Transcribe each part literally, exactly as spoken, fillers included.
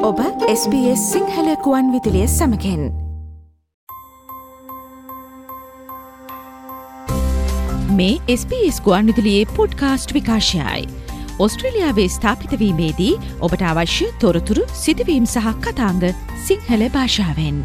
ඔබ S B S Sinhala කුවන් විදුලිය සමගින් මේ S B S කුවන් විදුලියේ පොඩ්කාස්ට් විකාශයයි. ඔස්ට්‍රේලියාවේ ස්ථාපිත වීමේදී ඔබට අවශ්‍ය තොරතුරු සිදුවීම් සහ කතාංග සිංහල භාෂාවෙන්.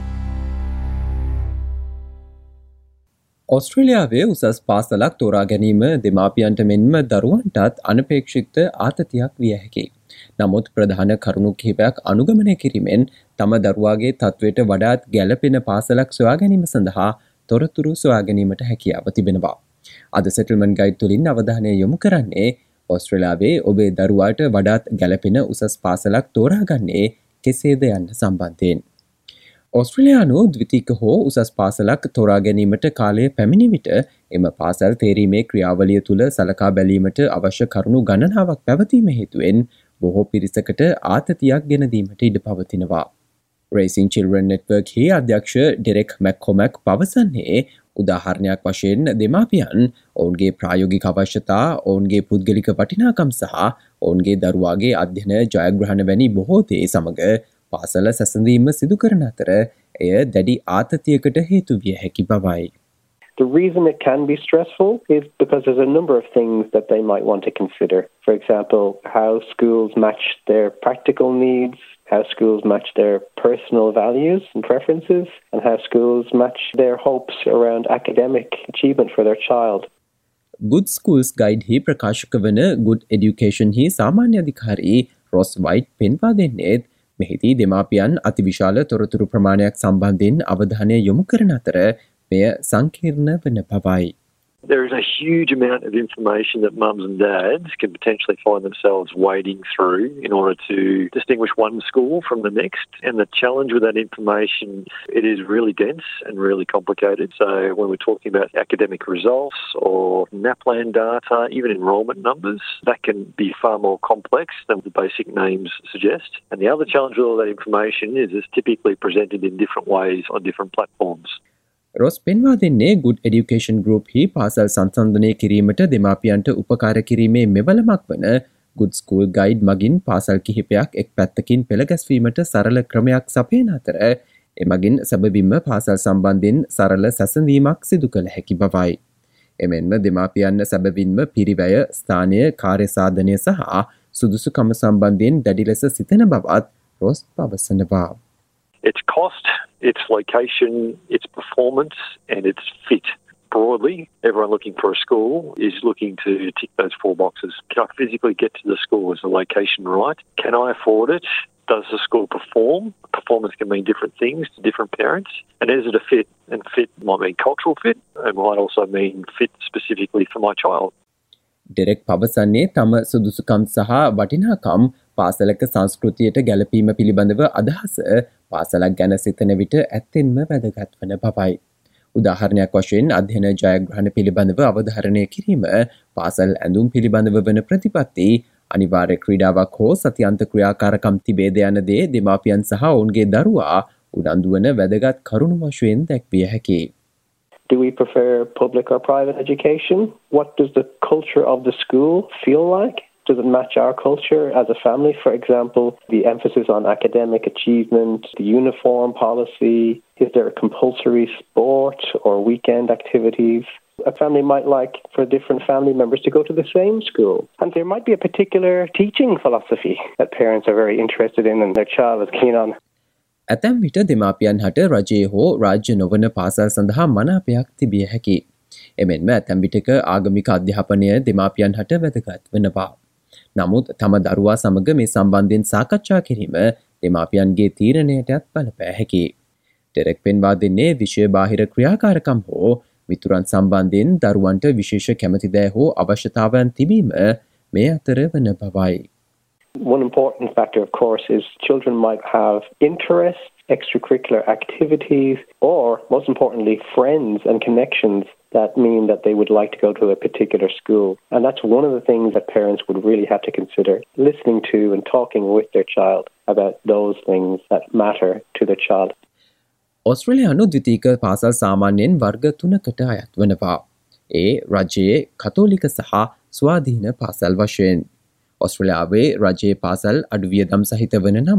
ඔස්ට්‍රේලියාවේ උසස් පාසලක් තෝරා ගැනීම දෙමාපියන්ට මෙන්ම දරුවන්ටත් අනපේක්ෂිත ආතතියක් විය හැකියි. නමුත් ප්‍රධාන කරුණු කිහිපයක් අනුගමනය කිරීමෙන් තම දරුවාගේ තත්ත්වයට වඩාත් ගැළපෙන පාසලක් සොයා ගැනීම සඳහා තොරතුරු සොයා ගැනීමට හැකියාව තිබෙනවා. අද සෙටල්මන්ට් ගයිඩ් තුලින් අවධානය යොමු කරන්නේ ඔස්ට්‍රේලියාවේ ඔබේ දරුවාට වඩාත් ගැළපෙන උසස් පාසලක් තෝරාගන්නේ කෙසේද යන්න සම්බන්ධයෙන්. ඔස්ට්‍රේලියානු ද්විතීක හෝ උසස් පාසලක් තෝරා ගැනීමට කාලය පැමිණි විට එම පාසල් තේරීමේ ක්‍රියාවලිය තුළ සලකා බැලීමට අවශ්‍ය කරුණු ගණනාවක් පැවතීම හේතුවෙන් බොහෝ පිරිසකට ආතතියක් ගෙන දීමට ඉඩ පවතිනවා. Raising Children Network හි අධ්‍යක්ෂ ඩෙරෙක් මැක්කොමැක් පවසන්නේ උදාහරණයක් වශයෙන් දෙමාපියන් ඔවුන්ගේ ප්‍රායෝගික අවශ්‍යතා, ඔවුන්ගේ පුද්ගලික වටිනාකම් සහ ඔවුන්ගේ දරුවාගේ අධ්‍යයන ජයග්‍රහණ වැනි බොහෝ දේ සමග පාසල සැසඳීම සිදු කරන අතර එය දැඩි ආතතියකට හේතු විය හැකි බවයි. The reason it can be stressful is because there's a number of things that they might want to consider. For example, how schools match their practical needs, how schools match their personal values and preferences, and how schools match their hopes around academic achievement for their child. Good Schools Guide hi ප්‍රකාශක වන Good Education hi සාමාන්‍ය අධිකාරී රොස් white පෙන්වා දෙන්නේත් මෙහිදී දෙමාපියන් අතිවිශාල තොරතුරු ප්‍රමාණයක් සම්බන්ධයෙන් අවධානය යොමු කරන අතර මෙය සංකීර්ණ වන බවයි. There is a huge amount of information that mums and dads can potentially find themselves wading through in order to distinguish one school from the next. And the challenge with that information, it is really dense and really complicated. So when we're talking about academic results or NAPLAN data, even enrolment numbers, that can be far more complex than the basic names suggest. And the other challenge with all that information is it's typically presented in different ways on different platforms. රොස් පෙන්වා දෙන්නේ Good Education Group හි පාසල් සංසන්දනය කිරීමට දෙමාපියන්ට උපකාර කිරීමේ මෙවලමක් වන Good School Guide මගින් පාසල් කිහිපයක් එක් පැත්තකින් පෙළගැස්වීමට සරල ක්‍රමයක් සපයන අතර එමගින් සැබවින්ම පාසල් සම්බන්ධයෙන් සරල සැසඳීමක් සිදු කළ හැකි බවයි. එමෙන්ම දෙමාපියන් සැබවින්ම පිරිවැය, ස්ථානය, කාර්ය සාධනය සහ සුදුසුකම සම්බන්ධයෙන් දැඩි ලෙස සිතන බවත් රොස් පවසනවා. Its cost, its location, its performance, and its fit. Broadly, everyone looking for a school is looking to tick those four boxes. Can I physically get to the school? Is the location right? Can I afford it? Does the school perform? Performance can mean different things to different parents. And is it a fit? And fit might mean cultural fit. It might also mean fit specifically for my child. Derek පවසන්නේ තම සුදුසුකම් සහ වටිනාකම් පාසලක සංස්කෘතියට ගැලපීම පිළිබඳව අදහස පාසලක් ගැන සිතන විට ඇත්තෙන්ම වැදගත් වන බවයි. උදාහරණයක් වශයෙන් අධ්‍යයන ජයග්‍රහණ පිළිබඳව අවධාරණය කිරීම, පාසල් ඇඳුම් පිළිබඳව වන ප්‍රතිපත්ති, අනිවාර්ය ක්‍රීඩාවක් හෝ සතියන්ත ක්‍රියාකාරකම් තිබේද යන දේ දෙමාපියන් සහ ඔවුන්ගේ දරුවා උනන්දු වන වැදගත් කරුණු වශයෙන් දැක්විය හැකියි. Do we prefer public or private education? What does the culture of the school feel like? Does it match our culture as a family? For example, the emphasis on academic achievement, the uniform policy, is there a compulsory sport or weekend activities? A family might like for different family members to go to the same school. And there might be a particular teaching philosophy that parents are very interested in and their child is keen on. ඇතැම් විට දෙමාපියන් හට රජයේ හෝ රාජ්‍ය නොවන පාසල් සඳහා මනාපයක් තිබිය හැකි. එමෙන්ම ඇතැම් විටක ආගමික අධ්‍යාපනය දෙමාපියන් හට වැදගත් වනවා. නමුත් තම දරුවා සමග මේ සම්බන්ධයෙන් සාකච්ඡා කිරීම දෙමාපියන්ගේ තීරණයටත් බලපෑ හැකි. ඩෙරෙක් පෙන්වා දෙන්නේ විෂය බාහිර ක්‍රියාකාරකම් හෝ මිතුරන් සම්බන්ධයෙන් දරුවන්ට විශේෂ කැමැතිදෑ හෝ අවශ්‍යතාවන් තිබීම මේ අතර වන බවයි. One important factor, of course, is children might have interests, extracurricular activities, or, most importantly, friends and connections that mean that they would like to go to a particular school. And that's one of the things that parents would really have to consider, listening to and talking with their child about those things that matter to their child. ඔස්ට්‍රේලියානු ද්විතීක පාසල් සාමාන්‍යයෙන් වර්ග තුනකට අයත් වනවා. ඒ රජයේ කතෝලික සහ ස්වාධීන පාසල් වශයෙන්. ඔස්ට්‍රේලියාවේ රජයේ පාසල් අඩු වියදම් සහිත වන නමුත්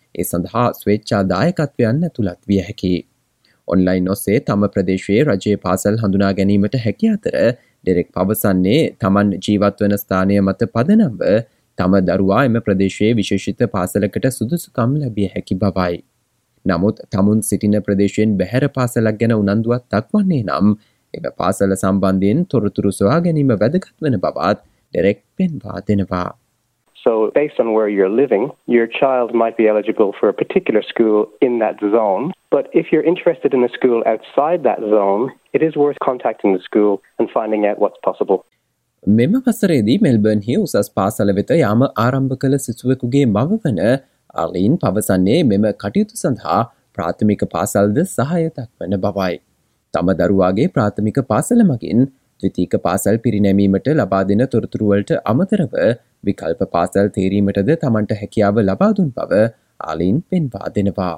ඒ සඳහා ස්වේච්ඡා දායකත්වයන් ඇතුළත් විය හැකියි. ඔන්ලයින් ඔස්සේ තම ප්‍රදේශයේ රජයේ පාසල් හඳුනා ගැනීමට හැකි අතර ඩෙරෙක් පවසන්නේ තමන් ජීවත් වන ස්ථානය මත පදනම්ව තම දරුවා එම ප්‍රදේශයේ විශේෂිත පාසලකට සුදුසුකම් ලැබිය හැකි බවයි. නමුත් තමුන් සිටින ප්‍රදේශයෙන් බැහැර පාසලක් ගැන උනන්දුවක් දක්වන්නේ නම් එම පාසල සම්බන්ධයෙන් තොරතුරු සොයා ගැනීම වැදගත් වන බවත් ඩෙරෙක් පෙන්වා දෙනවා. So based on where you're living, your child might be eligible for a particular school in that zone. But if you're interested in a school outside that zone, it is worth contacting the school and finding out what's possible. මෙම වසරේදී මෙල්බර්න්හි උසස් පාසල වෙත යාම ආරම්භ කළ සිසුවෙකුගේ මව වන ආලීන් පවසන්නේ මෙම කටයුතු සඳහා ප්‍රාථමික පාසල්ද සහාය දක්වන බවයි. තම දරුවාගේ ප්‍රාථමික පාසල මගින් ද්විතීක පාසල් පිරිනැමීමට ලබා දෙන තොරතුරු වලට අමතරව විකල්ප පාසල් තේරීමටද තමන්ට හැකියාව ලබා දුන් බව ආලීන් පෙන්වා දෙනවා.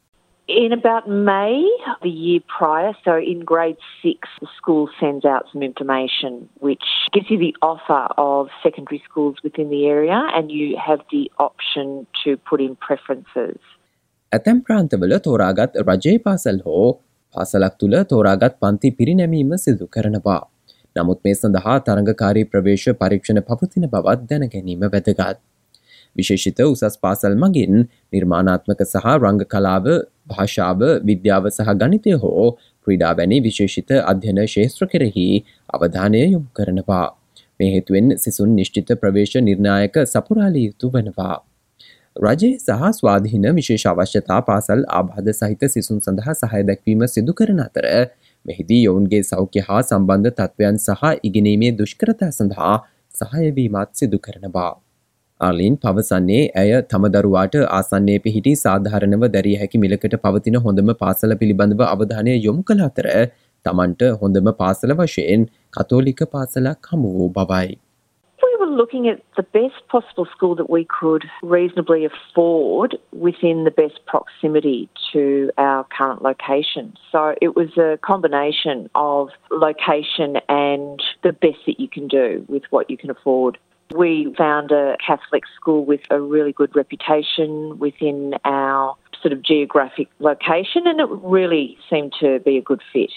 In about May the year prior, so in grade six, the school sends out some information which gives you the offer of secondary schools within the area and you have the option to put in preferences. ඇතැම් ප්‍රාන්තවල තෝරාගත් රජයේ පාසල් හෝ පාසලක් තුළ තෝරාගත් පන්ති පිරිනැමීම සිදු කරනවා. නමුත් මේ සඳහා තරඟකාරී ප්‍රවේශ පරීක්ෂණ පවතින බවත් දැන ගැනීම වැදගත්. විශේෂිත උසස් පාසල් මගින් නිර්මාණාත්මක සහ රංග කලාව, භාෂාව, විද්‍යාව සහ ගණිතය හෝ ක්‍රීඩා වැනි විශේෂිත අධ්‍යයන ක්ෂේත්‍ර කෙරෙහි අවධානය යොමු කරනවා. මේ හේතුවෙන් සිසුන් නිශ්චිත ප්‍රවේශ නිර්ණායක සපුරාලිය යුතු වනවා. රජයේ සහ ස්වාධීන විශේෂ අවශ්‍යතා පාසල් ආබාධ සහිත සිසුන් සඳහා සහාය දැක්වීම සිදු කරන අතර මෙහිදී ඔවුන්ගේ සෞඛ්‍ය හා සම්බන්ධ තත්ත්වයන් සහ ඉගෙනීමේ දුෂ්කරතා සඳහා සහාය වීමත් සිදු කරනවා. ආලින් පවසන්නේ ඇය තම දරුවාට ආසන්නයේ පිහිටි සාධාරණව දැරිය හැකි මිලකට පවතින හොඳම පාසල පිළිබඳව අවධානය යොමු කළ අතර තමන්ට හොඳම පාසල වශයෙන් කතෝලික පාසලක් හමු වූ බවයි. We were looking at the best possible school that we could reasonably afford within the best proximity to our current location. So it was a combination of location and the best that you can do with what you can afford. We found a Catholic school with a really good reputation within our sort of geographic location and it really seemed to be a good fit.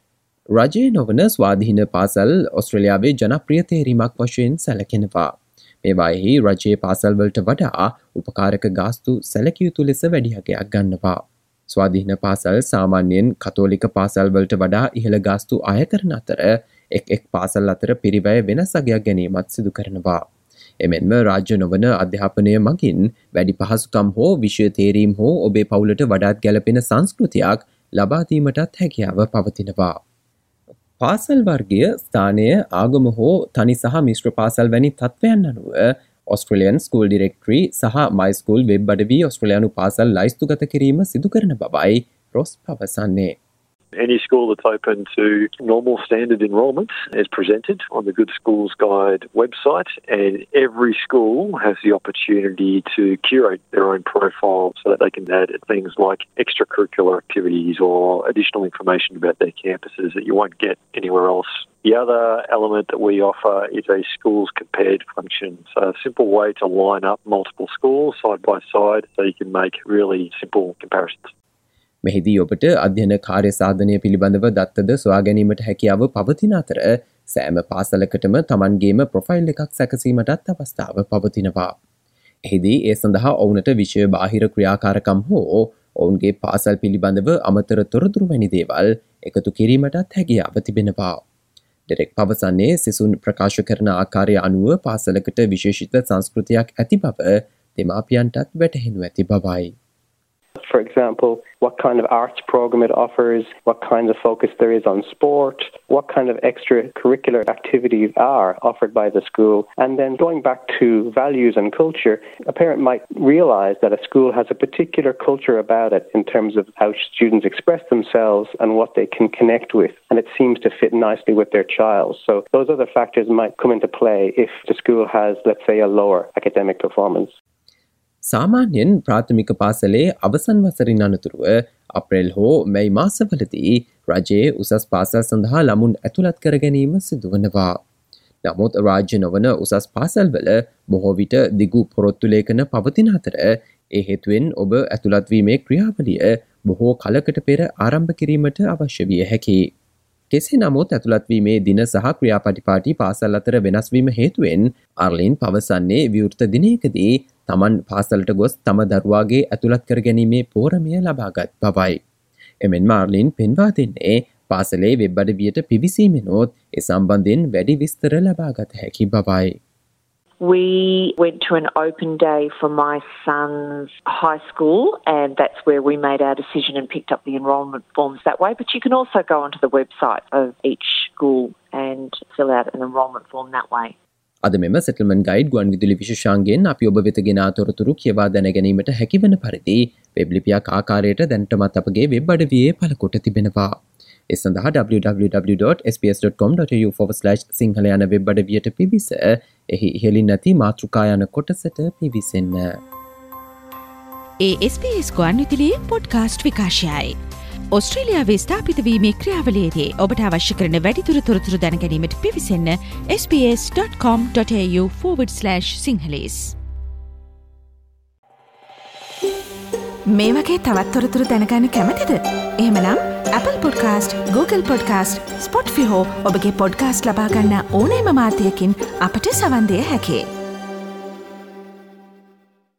රජයේ නොවන ස්වාධීන පාසල් ඔස්ට්‍රේලියාවේ ජනප්‍රිය තේරීමක් වශයෙන් සැලකෙනවා. මේවාෙහි රජයේ පාසල් වලට වඩා උපකාරක ගාස්තු සැලකිය යුතු ලෙස වැඩි අගයක් ගන්නවා. ස්වාධීන පාසල් සාමාන්‍යයෙන් කතෝලික පාසල් වලට වඩා ඉහළ ගාස්තු අය කරන අතර එක් එක් පාසල් අතර පිරිවැය වෙනස් අගයක් ගැනීමත් සිදු කරනවා. එමෙන්ම රාජ්‍ය නොවන අධ්‍යාපනය මගින් වැඩි පහසුකම් හෝ විෂය තේරීම් හෝ ඔබේ පවුලට වඩාත් ගැලපෙන සංස්කෘතියක් ලබා දීමටත් හැකියාව පවතිනවා. පාසල් වර්ගය ස්ථානය ආගම හෝ තනි සහ මිශ්‍ර පාසල් වැනි තත්ත්වයන් අනුව ඔස්ට්‍රේලියන් ස්කූල් ඩිරෙක්ටරි සහ මයි ස්කූල් වෙබ් අඩවි ඔස්ට්‍රේලියානු පාසල් ලයිස්තුගත කිරීම සිදු කරන බවයි රොස් පවසන්නේ. Any school that's open to normal standard enrolment is presented on the Good Schools Guide website, and every school has the opportunity to curate their own profile so that they can add things like extracurricular activities or additional information about their campuses that you won't get anywhere else. The other element that we offer is a schools compared function. So a simple way to line up multiple schools side by side so you can make really simple comparisons. මෙහිදී ඔබට අධ්‍යයන කාර්ය සාධනය පිළිබඳව දත්තද සොයා ගැනීමට හැකියාව පවතින අතර සෑම පාසලකටම තමන්ගේම ප්‍රොෆයිල් එකක් සැකසීමටත් අවස්ථාව පවතිනවා. එහිදී ඒ සඳහා ඔවුනට විෂය බාහිර ක්‍රියාකාරකම් හෝ ඔවුන්ගේ පාසල් පිළිබඳව අමතර තොරතුරු වැනි දේවල් එකතු කිරීමටත් හැකියාව තිබෙනවා. ඩෙරෙක් පවසන්නේ සිසුන් ප්‍රකාශ කරන ආකාරය අනුව පාසලකට විශේෂිත සංස්කෘතියක් ඇති බව දෙමාපියන්ටත් වැටහෙනු ඇති බවයි. For example, what kind of arts program it offers, what kind of focus there is on sport, what kind of extracurricular activities are offered by the school. And then going back to values and culture, a parent might realize that a school has a particular culture about it in terms of how students express themselves and what they can connect with. And it seems to fit nicely with their child. So those other factors might come into play if the school has, let's say, a lower academic performance. සාමාන්‍යයෙන් ප්‍රාථමික පාසලේ අවසන් වසරින් අනතුරුව අප්‍රේල් හෝ මැයි මාසවලදී රජයේ උසස් පාසල් සඳහා ළමුන් ඇතුළත් කර ගැනීම සිදුවනවා. නමුත් රාජ්‍ය නොවන උසස් පාසල්වල බොහෝ විට දිගු පොරොත්තු ලේඛන පවතින අතර ඒ හේතුවෙන් ඔබ ඇතුළත්වීමේ ක්‍රියාවලිය බොහෝ කලකට පෙර ආරම්භ කිරීමට අවශ්‍ය විය හැකියි. කෙසේ නමුත් ඇතුළත්වීමේ දින සහ ක්‍රියාපටිපාටි පාසල් අතර වෙනස්වීම හේතුවෙන් අර්ලින් පවසන්නේ විවෘත දිනයකදී තමන් පාසලට ගොස් තම දරුවාගේ ඇතුළත් කර ගැනීමේ පෝරමය ලබාගත් බවයි. එමෙන්ම අර්ලින් පෙන්වා දෙන්නේ පාසලේ වෙබ් අඩවියට පිවිසීමෙනොත් ඒ සම්බන්ධයෙන් වැඩි විස්තර ලබාගත හැකි බවයි. We went to an open day for my son's high school, and that's where we made our decision and picked up the enrolment forms that way. But you can also go onto the website of each school and fill out an enrolment form that way. අද මෙම settlement guide ගුවන්විදුලි විශේෂාංගයෙන් අපි ඔබ වෙත ගෙන තොරතුරු කියවා දැන ගැනීමට හැකිවන පරිදි වෙබ් ලිපියක් ආකාරයට දැනටමත් අපගේ වෙබ් අඩවියේ පළකොට තිබෙනවා. ඒ සඳහා double-u double-u double-u dot s p s dot com dot a u forward slash Sinhala යන වෙබ් අඩවියට පිවිස එහි ඉහළින් නැති මාතෘකා යන කොටසට පිවිසෙන්න. ඒ එස් බී එස් ගුවන්විදුලියේ පොඩ්කාස්ට් විකාශයයි. ඔස්ට්‍රේලියාවේ ස්ථාපිත වීමේ ක්‍රියාවලියේදී ඔබට අවශ්‍ය කරන වැඩිදුර තොරතුරු දැන ගැනීමට පිවිසෙන්න s p s dot com dot a u forward slash sinhalese. මේ වගේ තවත් තොරතුරු දැනගන්න කැමතිද? එහෙමනම් Apple Podcast, Google Podcast, Spotify හෝ ඔබගේ පොඩ්කාස්ට් ලබා ගන්න ඕනෑම මාධ්‍යයකින් අපට සවන් දිය හැකියි.